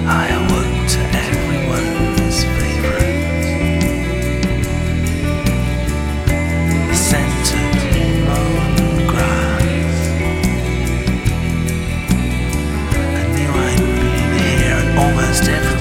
I awoke to everyone's favorite, the scent of mown grass. I knew I'd been here at almost every